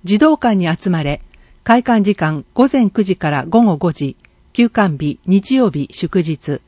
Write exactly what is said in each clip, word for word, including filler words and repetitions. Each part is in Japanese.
児童館に集まれ、開館時間午前くじから午後ごじ、休館日日曜日祝日。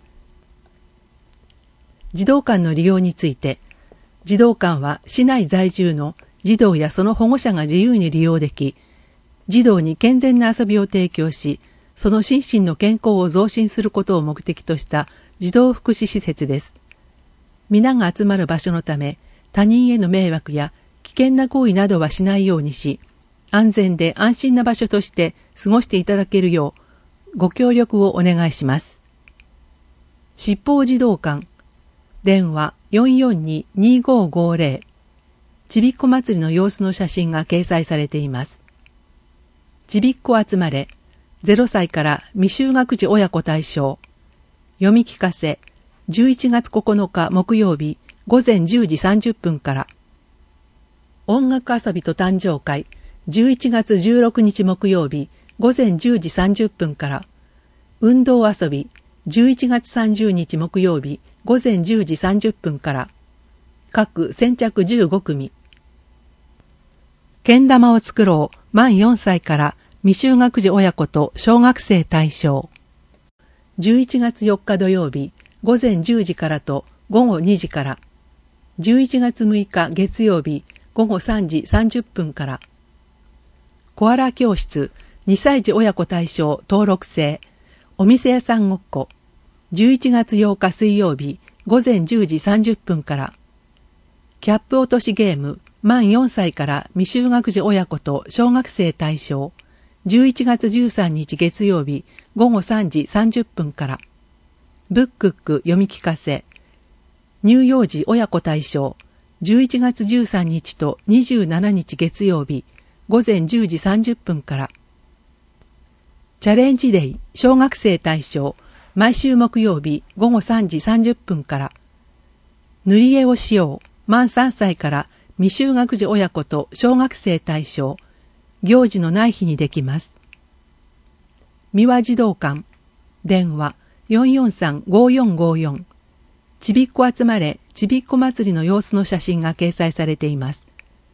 児童館の利用について、児童館は市内在住の児童やその保護者が自由に利用でき、児童に健全な遊びを提供し、その心身の健康を増進することを目的とした児童福祉施設です。皆が集まる場所のため、他人への迷惑や危険な行為などはしないようにし、安全で安心な場所として過ごしていただけるよう、ご協力をお願いします。七宝児童館、電話 よんよんに にごごゼロ、ちびっこ祭りの様子の写真が掲載されています。ちびっこ集まれ、ゼロさいから未就学児親子対象、読み聞かせ、じゅういちがつここのか木曜日午前じゅうじさんじゅっぷんから、音楽遊びと誕生会、じゅういちがつじゅうろくにち木曜日午前じゅうじさんじゅっぷんから、運動遊び、じゅういちがつさんじゅうにち木曜日午前じゅうじさんじゅっぷんから、各先着じゅうごくみ。けん玉を作ろう、満よんさいから未就学児親子と小学生対象。じゅういちがつよっか土曜日、午前じゅうじからと午後にじから、じゅういちがつむいか月曜日、午後さんじさんじゅっぷんから、コアラ教室、にさい児親子対象登録制、お店屋さんごっこ、じゅういちがつようか水曜日、午前じゅうじさんじゅっぷんから、キャップ落としゲーム、満よんさいから未就学児親子と小学生対象、じゅういちがつじゅうさんにち月曜日、午後さんじさんじゅっぷんから、ブックック読み聞かせ、乳幼児親子対象、じゅういちがつじゅうさんにちとにじゅうしちにち月曜日、午前じゅうじさんじゅっぷんから、チャレンジデイ小学生対象、毎週木曜日午後さんじさんじゅっぷんから、塗り絵をしよう、満さんさいから未就学児親子と小学生対象、行事のない日にできます。三輪児童館、電話 よんよんさんごよんごよん、ちびっこ集まれちびっこ祭りの様子の写真が掲載されています。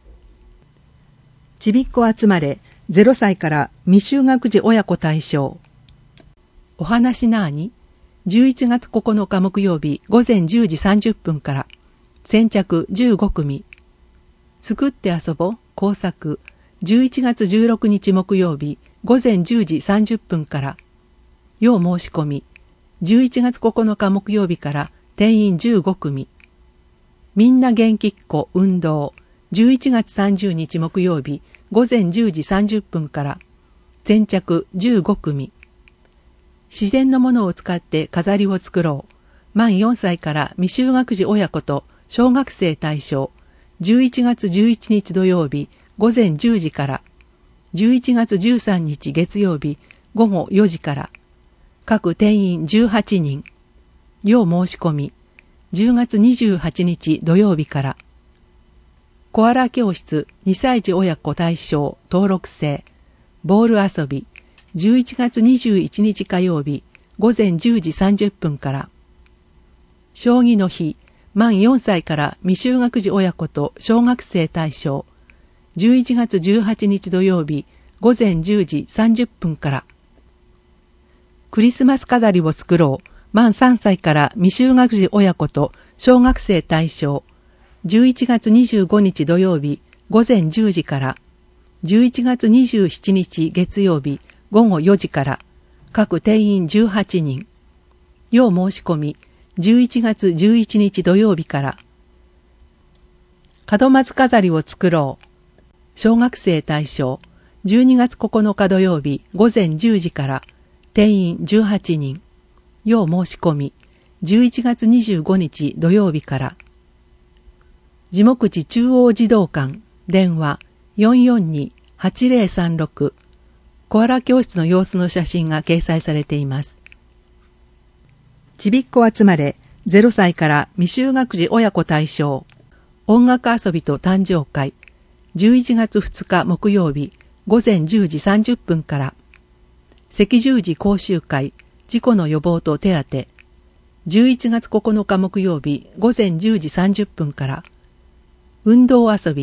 ちびっこ集まれゼロさいから未就学児親子対象。お話なーに、じゅういちがつここのか木曜日午前じゅうじさんじゅっぷんから、先着じゅうごくみ。作って遊ぼう工作、じゅういちがつじゅうろくにち木曜日午前じゅうじさんじゅっぷんから、要申し込み、じゅういちがつここのか木曜日から定員じゅうごくみ。みんな元気っ子運動、じゅういちがつさんじゅうにち木曜日午前じゅうじさんじゅっぷんから、先着じゅうごくみ。自然のものを使って飾りを作ろう。満よんさいから未就学児親子と小学生対象。じゅういちがつじゅういちにち土曜日午前じゅうじから。じゅういちがつじゅうさんにち月曜日午後よじから。各定員じゅうはちにん。要申し込み。じゅうがつにじゅうはちにち土曜日から。コアラ教室にさい児親子対象登録制。ボール遊び。じゅういちがつにじゅういちにち火曜日午前じゅうじさんじゅっぷんから。将棋の日、満よんさいから未就学児親子と小学生対象。じゅういちがつじゅうはちにち土曜日午前じゅうじさんじゅっぷんから。クリスマス飾りを作ろう。満さんさいから未就学児親子と小学生対象。じゅういちがつにじゅうごにち土曜日午前じゅうじから。じゅういちがつにじゅうしちにち月曜日午後よじから。各定員じゅうはちにん。要申し込み。じゅういちがつじゅういちにち土曜日から。門松飾りを作ろう。小学生対象。じゅうにがつここのか土曜日午前じゅうじから。定員じゅうはちにん。要申し込み。じゅういちがつにじゅうごにち土曜日から。地目地中央児童館。電話 よんよんに はちゼロさんろく。コアラ教室の様子の写真が掲載されています。ちびっこ集まれゼロさいから未就学児親子対象。音楽遊びと誕生会。じゅういちがつふつか木曜日午前じゅうじさんじゅっぷんから。赤十字講習会事故の予防と手当。じゅういちがつここのか木曜日午前じゅうじさんじゅっぷんから。運動遊び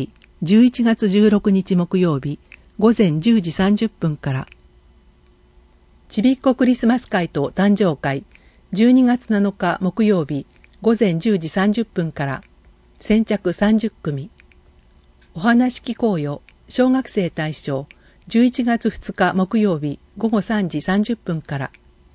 じゅういちがつじゅうろくにち木曜日ごぜんじゅうじさんじゅっぷんから。ちびっこクリスマス会と誕生会じゅうにがつなのか木曜日ごぜんじゅうじさんじゅっぷんから。先着さんじゅっくみ。お話聞こうよ小学生対象じゅういちがつふつか木曜日ごごさんじさんじゅっぷんから。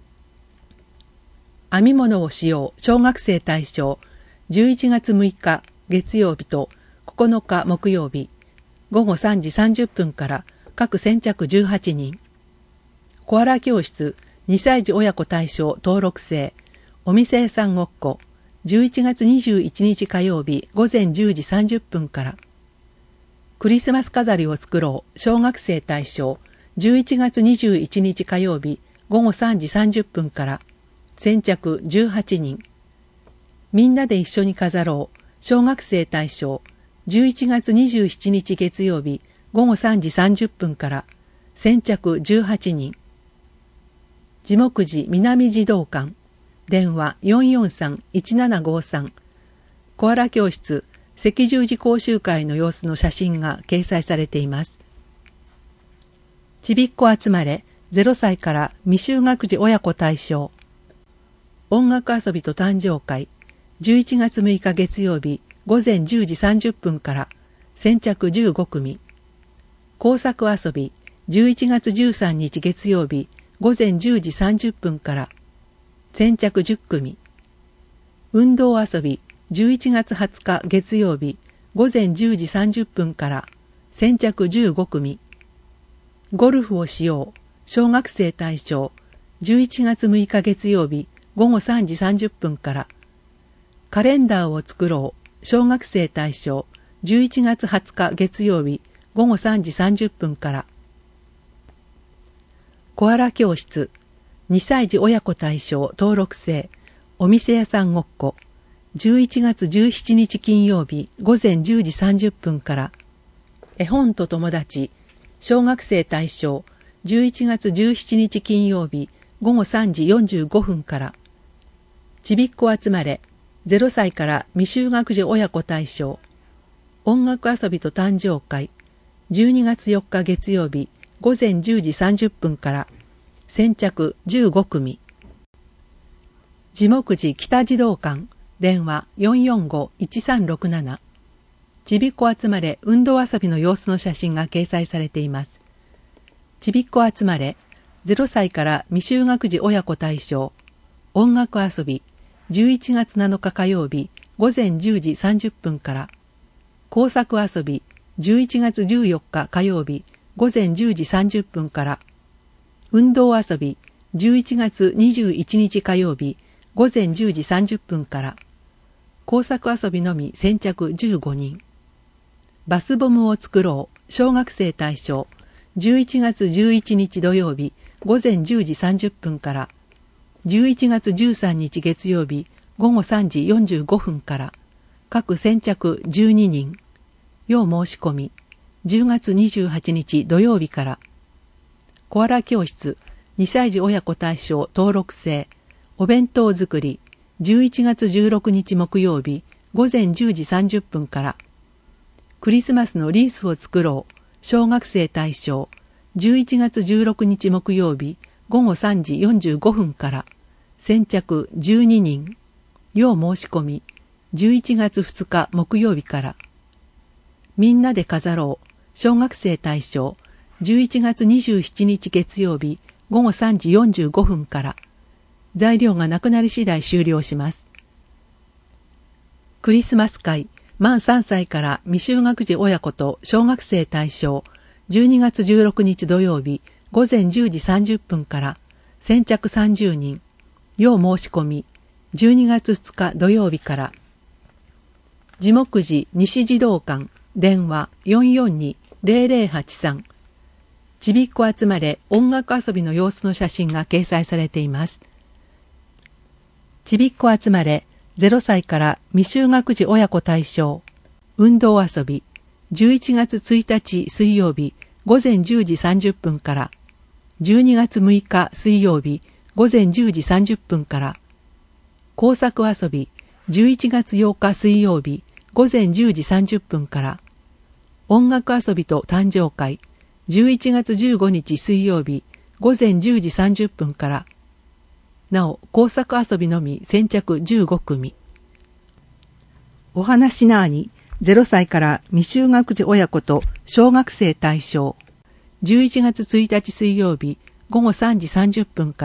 編み物をしよう小学生対象じゅういちがつむいか月曜日とここのか木曜日ごごさんじさんじゅっぷんから各先着じゅうはちにん。コアラ教室にさいじ親子対象登録制お店屋さんごっこじゅういちがつにじゅういちにち火曜日ごぜんじゅうじさんじゅっぷんから。クリスマス飾りを作ろう小学生対象じゅういちがつにじゅういちにち火曜日ごごさんじさんじゅっぷんから。先着じゅうはちにん。みんなで一緒に飾ろう小学生対象じゅういちがつにじゅうしちにち月曜日ごごさんじさんじゅっぷんから。先着じゅうはちにん。地木寺南児童館電話 よんよんさんいちななごさん。コアラ教室赤十字講習会の様子の写真が掲載されています。ちびっこ集まれゼロさいから未就学児親子対象音楽遊びと誕生会じゅういちがつむいか月曜日ごぜんじゅうじさんじゅっぷんから。先着じゅうごくみ。工作遊びじゅういちがつじゅうさんにち月曜日ごぜんじゅうじさんじゅっぷんから。先着じゅっくみ。運動遊びじゅういちがつはつか月曜日ごぜんじゅうじさんじゅっぷんから。先着じゅうごくみ。ゴルフをしよう小学生対象じゅういちがつむいか月曜日ごごさんじさんじゅっぷんから。カレンダーを作ろう小学生対象じゅういちがつはつか月曜日ごごさんじさんじゅっぷんから。コアラ教室にさいじ親子対象登録制お店屋さんごっこじゅういちがつじゅうしちにち金曜日ごぜんじゅうじさんじゅっぷんから。絵本と友達小学生対象じゅういちがつじゅうしちにち金曜日ごごさんじよんじゅうごふんから。ちびっこ集まれゼロさいから未就学児親子対象音楽遊びと誕生会じゅうにがつよっか月曜日ごぜんじゅうじさんじゅっぷんから。先着じゅうごくみ。地木寺北児童館電話 よんよんごいちさんろくなな。ちびっこ集まれ運動遊びの様子の写真が掲載されています。ちびっこ集まれゼロさいから未就学児親子対象音楽遊びじゅういちがつなのか火曜日ごぜんじゅうじさんじゅっぷんから。工作遊びじゅういちがつじゅうよっか火曜日ごぜんじゅうじさんじゅっぷんから。運動遊びじゅういちがつにじゅういちにち火曜日ごぜんじゅうじさんじゅっぷんから。工作遊びのみ先着じゅうごにん。バスボムを作ろう小学生対象じゅういちがつじゅういちにち土曜日ごぜんじゅうじさんじゅっぷんから。じゅういちがつじゅうさんにち月曜日ごごさんじよんじゅうごふんから。各先着じゅうににん。要申し込みじゅうがつにじゅうはちにち土曜日から。コアラ教室にさいじ親子対象登録制お弁当作りじゅういちがつじゅうろくにち木曜日ごぜんじゅうじさんじゅっぷんから。クリスマスのリースを作ろう小学生対象じゅういちがつじゅうろくにち木曜日ごごさんじよんじゅうごふんから。先着じゅうににん。要申し込みじゅういちがつふつか木曜日から。みんなで飾ろう小学生対象じゅういちがつにじゅうしちにち月曜日ごごさんじよんじゅうごふんから。材料がなくなり次第終了します。クリスマス会満さんさいから未就学児親子と小学生対象じゅうにがつじゅうろくにち土曜日ごぜんじゅうじさんじゅっぷんから。先着さんじゅうにん。要申し込みじゅうにがつふつか土曜日から。地木寺西児童館電話 よんよんにぜろぜろはちさん。ちびっこ集まれ音楽遊びの様子の写真が掲載されています。ちびっこ集まれゼロさいから未就学児親子対象運動遊びじゅういちがつついたち水曜日ごぜんじゅうじさんじゅっぷんから。じゅうにがつむいか水曜日ごぜんじゅうじさんじゅっぷんから。工作遊びじゅういちがつようか水曜日ごぜんじゅうじさんじゅっぷんから。 音楽遊びと誕生会、じゅういちがつじゅうごにち水曜日ごぜんじゅうじさんじゅっぷんから。なお、工作遊びのみ先着じゅうごくみ。お話なーに、ゼロさいから未就学児親子と小学生対象。じゅういちがつついたち水曜日ごごさんじさんじゅっぷんから。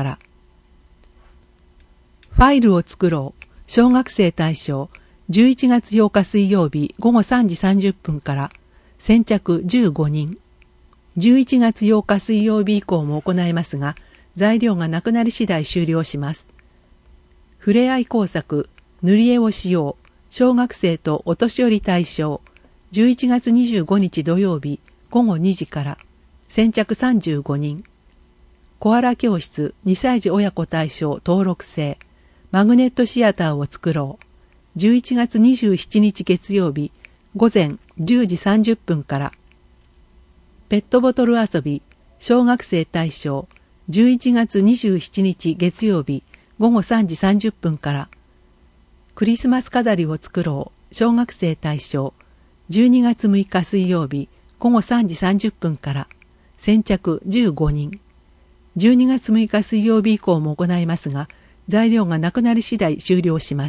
ファイルを作ろう。小学生対象。じゅういちがつようか水曜日ごごさんじさんじゅっぷんから。先着じゅうごにん。じゅういちがつようか水曜日以降も行えますが、材料がなくなり次第終了します。ふれあい工作、塗り絵をしよう。小学生とお年寄り対象。じゅういちがつにじゅうごにち土曜日ごごにじから。先着さんじゅうごにん。コアラ教室にさい児親子対象登録制。マグネットシアターを作ろう。じゅういちがつにじゅうしちにち月曜日ごぜんじゅうじさんじゅっぷんから。ペットボトル遊び小学生対象じゅういちがつにじゅうしちにち月曜日ごごさんじさんじゅっぷんから。クリスマス飾りを作ろう小学生対象じゅうにがつむいか水曜日ごごさんじさんじゅっぷんから。先着じゅうごにん。じゅうにがつむいか水曜日以降も行いますが、材料がなくなり次第終了します。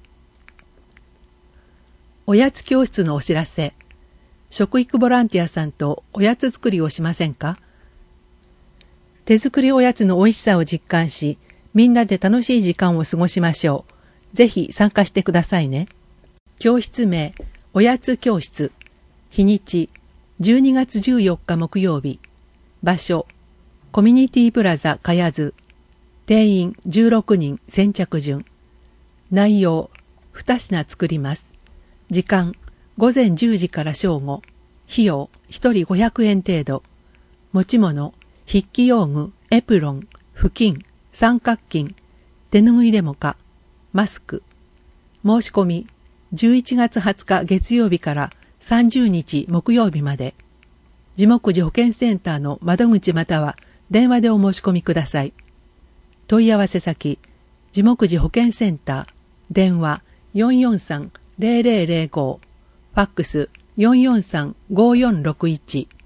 おやつ教室のお知らせ。食育ボランティアさんとおやつ作りをしませんか？手作りおやつの美味しさを実感し、みんなで楽しい時間を過ごしましょう。ぜひ参加してくださいね。教室名、おやつ教室。日にち、じゅうにがつじゅうよっか木曜日。場所、コミュニティプラザかやず。定員じゅうろくにん先着順。内容、にひな作ります。時間、ごぜんじゅうじから正午。費用、ひとりごひゃくえん程度。持ち物、筆記用具、エプロン、布巾、三角巾、手ぬぐいでもか、マスク。申し込み、じゅういちがつはつか月曜日からさんじゅうにち木曜日まで。地木寺保健センターの窓口または電話でお申し込みください。問い合わせ先、地木寺保健センター、電話 よんよんさんゼロゼロゼロご、ファックス よんよんさんごよんろくいち。